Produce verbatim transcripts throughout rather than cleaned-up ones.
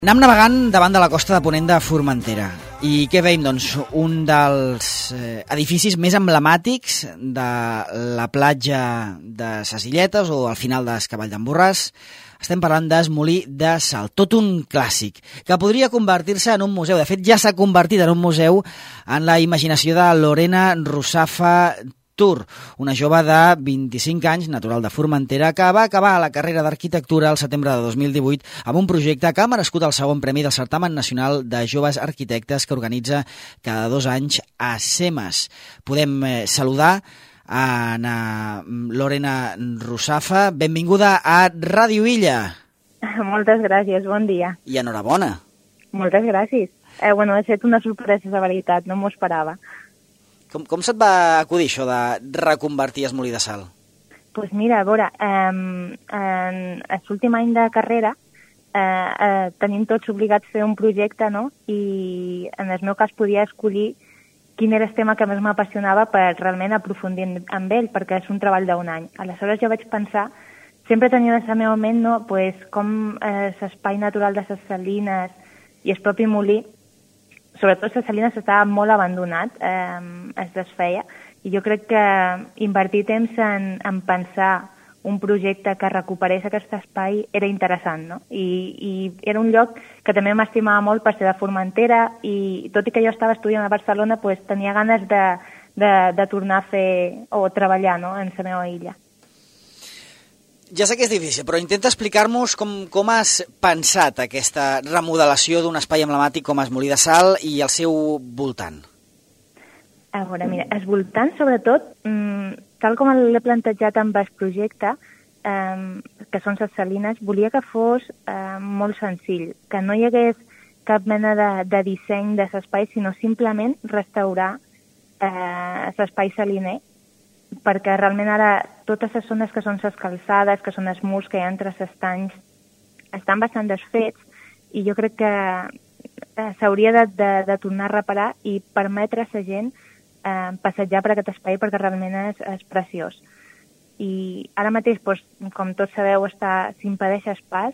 Anem navegant davant de la costa de Ponent de Formentera. I què veiem? Doncs un dels eh, edificis més emblemàtics de la platja de Ses Illetes o al final d'Escavall d'en Borràs. Estem parlant d'Es Molí de Sal, tot un clàssic, que podria convertir-se en un museu. De fet, ja s'ha convertit en un museu en la imaginació de Lorena Russafa Tur, una jove de vint-i-cinc anys, natural de Formentera, que va acabar la carrera d'arquitectura al setembre de dos mil divuit amb un projecte que ha merescut el segon premi del Certamen Nacional de Joves Arquitectes que organitza cada dos anys a SEMAS. Podem eh, saludar a Ana Lorena Russafa. Benvinguda a Ràdio Illa. Moltes gràcies, bon dia. I enhorabona. Moltes gràcies. Eh, bueno, ha estat una sorpresa, de veritat, no m'ho esperava. Com, com se't va acudir això de reconvertir Es Molí de Sal? Doncs pues mira, a veure, eh, en l'últim any de carrera eh, eh, tenim tots obligats a fer un projecte, no? I en el meu cas podia escollir quin era el tema que més m'apassionava per realment aprofundir amb ell, perquè és un treball d'un any. Aleshores jo vaig pensar, sempre tenia en la meva ment, no? Pues, com eh, l'espai natural de les salines i el propi molí, sobretot les salines estava molt abandonat, eh, es desfeia, i jo crec que invertir temps en, en pensar un projecte que recuperés aquest espai era interessant, no? I, i era un lloc que també m'estimava molt per ser de Formentera, i tot i que jo estava estudiant a Barcelona, pues, tenia ganes de, de, de tornar a fer o treballar, no?, en la meva illa. Ja sé que és difícil, però intenta explicar-nos com, com has pensat aquesta remodelació d'un espai emblemàtic com Es Molí de Sal i el seu voltant. A veure, mira, el voltant, sobretot, mmm, tal com l'he plantejat amb el projecte, eh, que són les salines, volia que fos eh, molt senzill, que no hi hagués cap mena de, de disseny de l'espai, sinó simplement restaurar eh, l'espai saliner, perquè realment ara totes les zones que són les calçades, que són els murs que hi ha entre els estanys, estan bastant desfets, i jo crec que eh, s'hauria de, de, de tornar a reparar i permetre a la gent eh, passejar per aquest espai, perquè realment és, és preciós. I ara mateix, doncs, com tots sabeu, està, s'impedeix pas,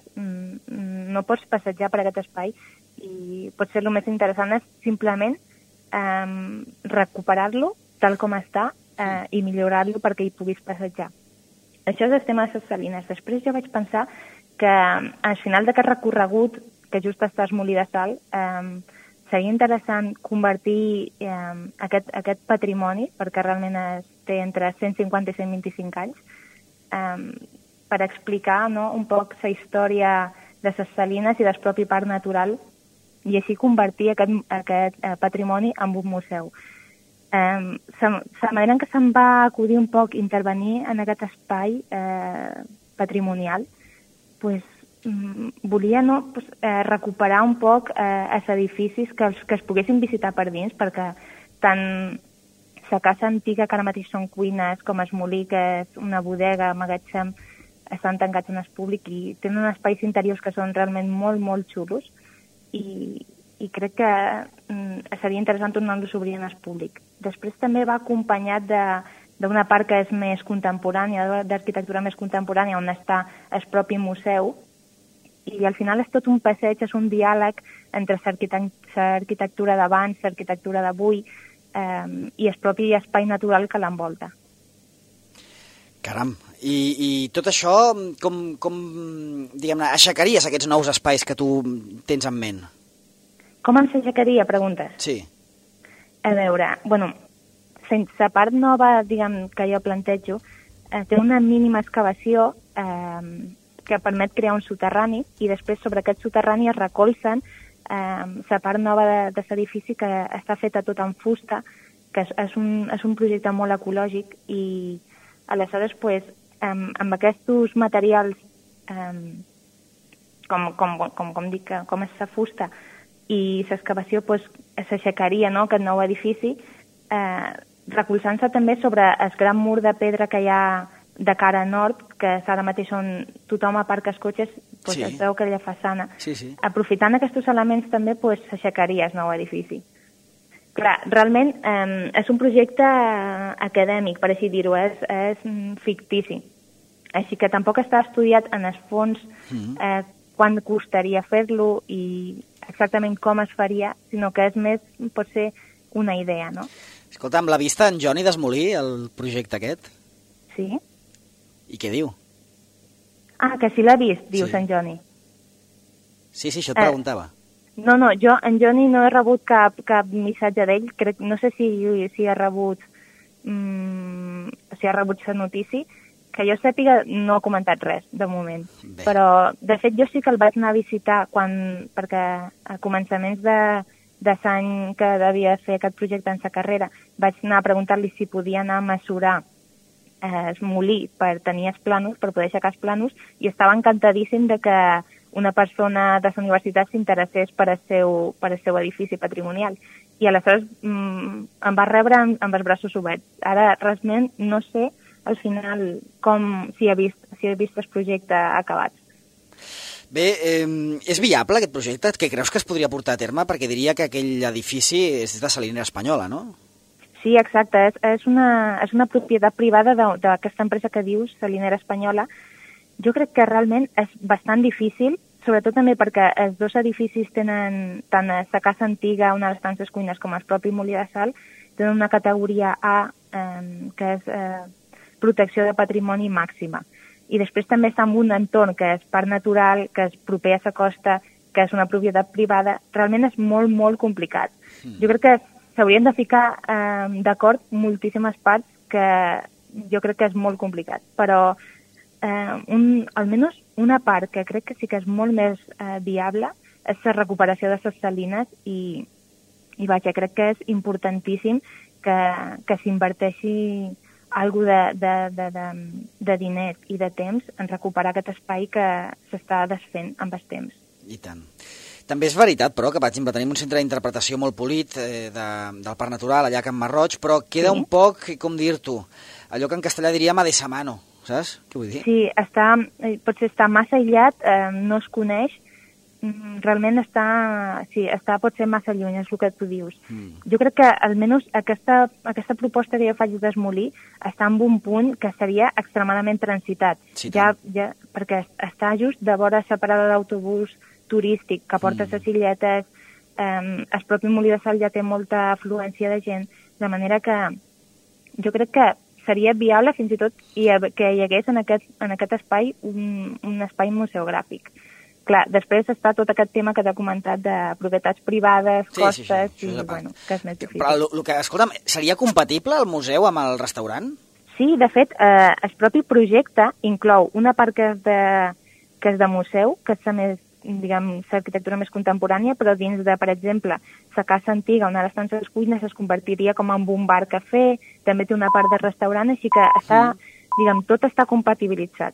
no pots passejar per aquest espai, i potser el més interessant és simplement eh, recuperar-lo tal com està, Eh, i millorar-lo perquè hi puguis passejar. Això és el tema de les salines. Després jo vaig pensar que al final d'aquest recorregut, que just està Es Molí de Sal, eh, seria interessant convertir eh, aquest, aquest patrimoni, perquè realment es té entre cent cinquanta i cent vint-i-cinc anys, eh, per explicar, no, un poc la història de les salines i del propi parc natural, i així convertir aquest, aquest eh, patrimoni en un museu. Um, la manera en què se'm va acudir un poc intervenir en aquest espai eh, patrimonial, pues, mm, volia no, pues, eh, recuperar un poc eh, els edificis que, els, que es poguessin visitar per dins, perquè tant la casa antiga, que ara mateix són cuines, com Es Molí, que és una bodega, magatzem, estan tancats en el públic i tenen espais interiors que són realment molt, molt xulos, i i crec que mm, seria interessant tornar-los a obrir en el públic. Després també va acompanyat d'una part que és més contemporània, d'arquitectura més contemporània, on està el propi museu, i al final és tot un passeig, és un diàleg entre l'arquitectura d'abans, l'arquitectura d'avui, eh, i el propi espai natural que l'envolta. Caram, i, i tot això, com, com diguem-ne, aixecaries aquests nous espais que tu tens en ment? Com em s'aixecaria, preguntes? Sí. A veure, bueno, la part nova, diguem, que jo plantejo, eh, té una mínima excavació eh, que permet crear un soterrani, i després sobre aquest soterrani es recolzen eh, la part nova de, de l'edifici, que està feta tot en fusta, que és, és, un, és un projecte molt ecològic, i aleshores, pues, eh, amb aquests materials, eh, com, com, com, com dic, com és la fusta, i l'excavació pues, s'aixecaria, no?, aquest nou edifici, eh, recolzant-se també sobre el gran mur de pedra que hi ha de cara nord, que ara mateix on tothom aparca els cotxes, pues, sí. Es veu aquella façana. Sí, sí. Aprofitant aquests elements també pues, s'aixecaria el nou edifici. Clar, realment eh, és un projecte acadèmic, per així dir-ho, és, és fictici. Així que tampoc està estudiat en els fons eh, quan costaria fer-lo i exactament com es faria, sinó que és més, pot ser una idea, no? Escolta, amb la vista en Johnny Desmolí, el projecte aquest? Sí. I què diu? Ah, que si l'ha vist, diu Sí. Sant Johnny. Sí, sí, això et preguntava. Eh, no, no, jo, en Johnny no he rebut cap, cap missatge d'ell, crec, no sé si, si ha rebut mm, si ha rebut la notícia, que jo sàpiga no ha comentat res, de moment. Bé. Però, de fet, jo sí que el vaig anar a visitar quan, perquè a començaments de, de l'any que devia fer aquest projecte en sa carrera, vaig anar a preguntar-li si podia anar a mesurar eh, es molí per tenir els planos, per poder aixecar els planos, i estava encantadíssim de que una persona de la universitat s'interessés per al seu, per al seu edifici patrimonial. I aleshores mm, em va rebre amb, amb els braços oberts. Ara, realment, no sé al final com si ha vist, si ha vist el projecte acabat. Bé, eh, és viable aquest projecte? Què creus que es podria portar a terme? Perquè diria que aquell edifici és de Salinera Espanyola, no? Sí, exacte. És, és, una, és una propietat privada d'aquesta empresa que dius, Salinera Espanyola. Jo crec que realment és bastant difícil, sobretot també perquè els dos edificis tenen, tant la casa antiga, una de les tantes cuines, com el propi molí de sal, tenen una categoria A, eh, que és eh, protecció de patrimoni màxima. I després també està en un entorn que és parc natural, que és proper a la costa, que és una propietat privada. Realment és molt, molt complicat. Mm. Jo crec que s'haurien de ficar eh, d'acord moltíssimes parts, que jo crec que és molt complicat. Però eh, un, almenys una part que crec que sí que és molt més eh, viable és la recuperació de les salines i, i vaja, crec que és importantíssim que, que s'inverteixi algo de, de, de, de, de diners i de temps en recuperar aquest espai que s'està desfent amb el temps. I tant. També és veritat, però, que, per exemple, tenim un centre d'interpretació molt polit eh, de, del Parc Natural, allà a Can Marroig, però queda sí. un poc, com dir-t'ho, allò que en castellà diríem a de sa mano, saps? Què vull dir? Sí, està, potser està massa aïllat, eh, no es coneix, realment està, sí, està potser massa lluny, és el que tu dius. Mm. Jo crec que almenys aquesta, aquesta proposta que jo faig d'esmolir està en un punt que seria extremadament transitat, sí, ja, ja, perquè està just de vora la parada d'autobús turístic que porta mm. les illetes, eh, el propi molí de sal ja té molta afluència de gent, de manera que jo crec que seria viable fins i tot que hi hagués en aquest, en aquest espai un, un espai museogràfic. Clar, després està tot aquest tema que t'ha comentat de propietats privades, sí, costes, sí, sí, i bueno, que és més difícil. Però el, el que, escolta'm, seria compatible el museu amb el restaurant? Sí, de fet, eh, el propi projecte inclou una part que és de, que és de museu, que és la més, diguem, l'arquitectura més contemporània, però dins de, per exemple, la casa antiga, una de les tantes cuines, es convertiria com en un bar-cafè, també té una part de restaurant, així que està, mm. diguem, tot està compatibilitzat.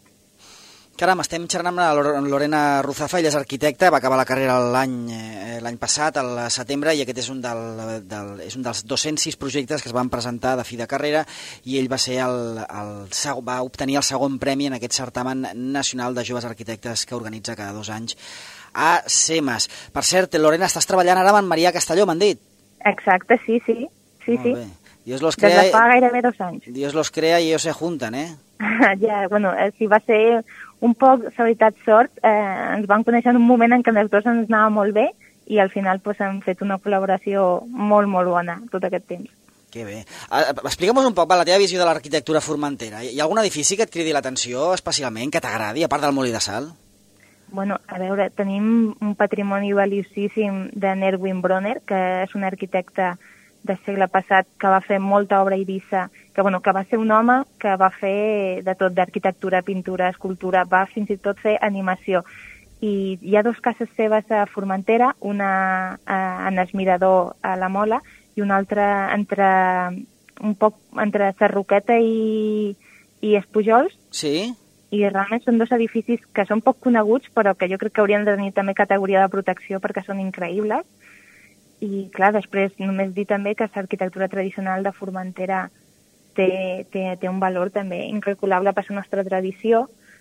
Caram, estem xerrant amb la Lorena Ruzafa, ella és arquitecta, va acabar la carrera l'any eh, l'any passat, al setembre, i aquest és un, del, del, és un dels dos-cents sis projectes que es van presentar de fi de carrera, i ell va ser el, el, va obtenir el segon premi en aquest certamen nacional de joves arquitectes que organitza cada dos anys a SEMAS. Per cert, Lorena, estàs treballant ara amb en Marià Castelló, m'han dit? Exacte, sí, sí. sí, Molt sí. bé. Dios los crea, Des de fa gairebé dos anys. Dios los crea i ellos se juntan, eh? Ja, bueno, sí, va ser un poc, la veritat, sort. Eh, ens vam conèixer en un moment en què els dos ens anava molt bé i al final pues, hem fet una col·laboració molt, molt bona tot aquest temps. Que bé. Explica'm un poc va, la teva visió de l'arquitectura formentera. Hi ha algun edifici que et cridi l'atenció especialment, que t'agradi, a part del molí de sal? Bueno, a veure, tenim un patrimoni valiosíssim de Erwin Bronner, que és un arquitecte del segle passat que va fer molta obra a Eivissa, que, bueno, que va ser un home que va fer de tot, d'arquitectura, pintura, escultura, va fins i tot fer animació. I hi ha dos cases seves a Formentera, una en el Mirador a la Mola i una altra entre un poc entre Sarroqueta i, i Espujols. Sí. I realment són dos edificis que són poc coneguts, però que jo crec que haurien de tenir també categoria de protecció perquè són increïbles. I, clar, després només dir també que l'arquitectura tradicional de Formentera té, té, té un valor també incalculable per la nostra tradició.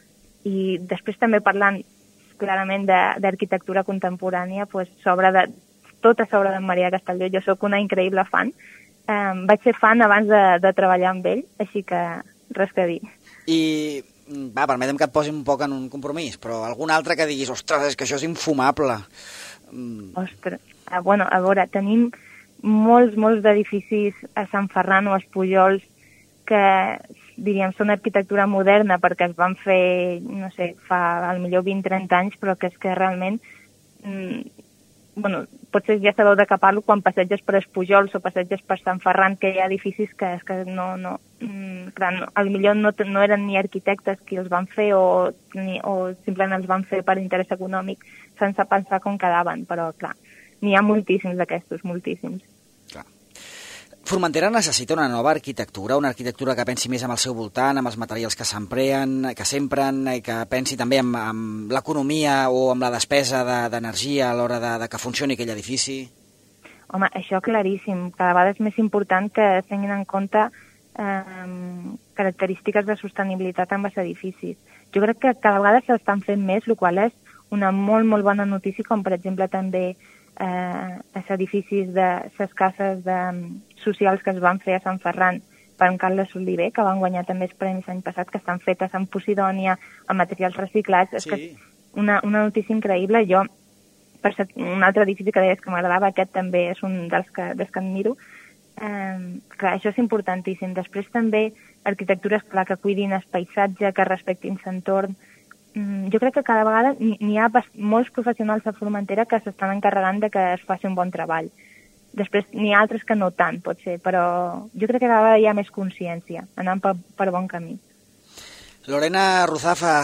I després també parlant clarament d'arquitectura contemporània, pues, sobre de, tota l'obra d'en Marià Castelló. Jo sóc una increïble fan. Um, vaig ser fan abans de, de treballar amb ell, així que res que dir. I Va, permetem que et posi un poc en un compromís, però algun altre que diguis, ostres, és que això és infumable. Mm. Ostres, ah, bueno, a veure, tenim molts, molts d'edificis a Sant Ferran o a Espujols que, diríem, són arquitectura moderna perquè es van fer, no sé, fa al millor vint o trenta anys, però que és que realment, mm, bueno, potser ja sabeu de què parlo quan passeges per Espujols o passeges per Sant Ferran, que hi ha edificis que, és que no, no, mm, clar, no, al millor no, no eren ni arquitectes qui els van fer o, ni, o simplement els van fer per interès econòmic sense pensar com quedaven, però clar, n'hi ha moltíssims d'aquestos, moltíssims. Clar. Formentera necessita una nova arquitectura, una arquitectura que pensi més amb el seu voltant, amb els materials que s'empreen, que s'empren, i que pensi també amb, amb l'economia o amb la despesa d'energia de, a l'hora de, de que funcioni aquell edifici? Home, això claríssim. Cada vegada és més important que es tinguin en compte eh, característiques de sostenibilitat amb els edificis. Jo crec que cada vegada s'estan fent més, el qual és una molt, molt bona notícia, com per exemple també eh, els edificis de les cases de, socials que es van fer a Sant Ferran per en Carles Oliver, que van guanyar també els premis l'any passat, que estan fetes amb Posidònia, amb materials reciclats. Sí. És que és una, una notícia increïble. Jo, per ser, un altre edifici que deies que m'agradava, aquest també és un dels que, dels que admiro. Eh, clar, això és importantíssim. Després també arquitectures, clar, que cuidin el paisatge, que respectin l'entorn. Mm, jo crec que cada vegada n'hi ha molts professionals a Formentera que s'estan encarregant de que es faci un bon treball. Després n'hi ha altres que no tant, potser, però jo crec que cada vegada hi ha més consciència, anant per, per bon camí. Lorena Ruzafa,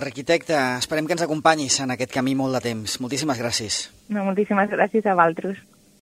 arquitecta, esperem que ens acompanyis en aquest camí molt de temps. Moltíssimes gràcies. No, moltíssimes gràcies a vosaltres.